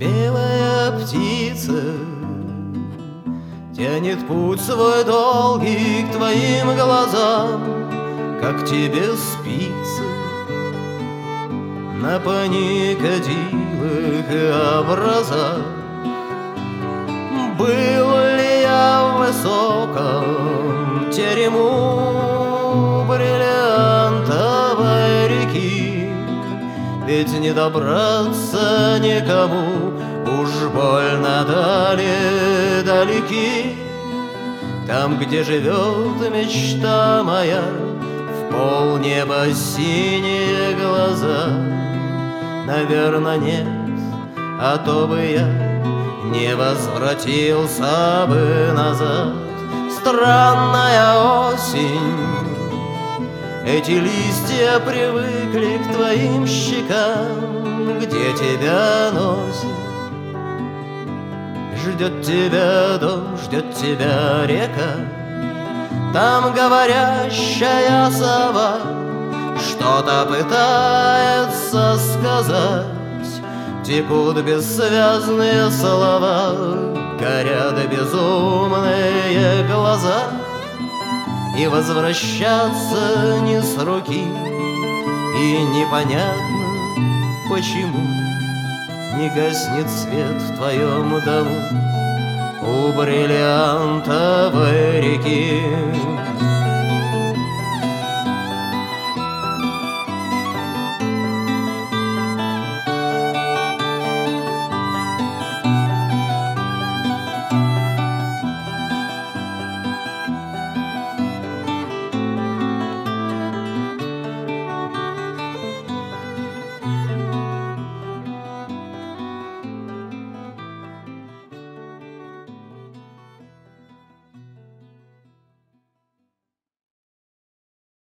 Белая птица тянет путь свой долгий к твоим глазам. Как тебе спится на паникадилых образах? Был ли я в высоком терему бриллиантовой реки? Ведь не добраться никому, уж больно далеки. Там, где живет мечта моя, в полнеба синие глаза. Наверно, нет, а то бы я не возвратился бы назад. Странная осень, эти листья привыкли к твоим щекам. Где тебя носит? Ждет тебя дом, ждет тебя река. Там говорящая сова что-то пытается сказать. Текут бессвязные слова, горят безумные глаза. И возвращаться не с руки, и непонятно, почему не гаснет свет в твоем дому у бриллиантовой реки.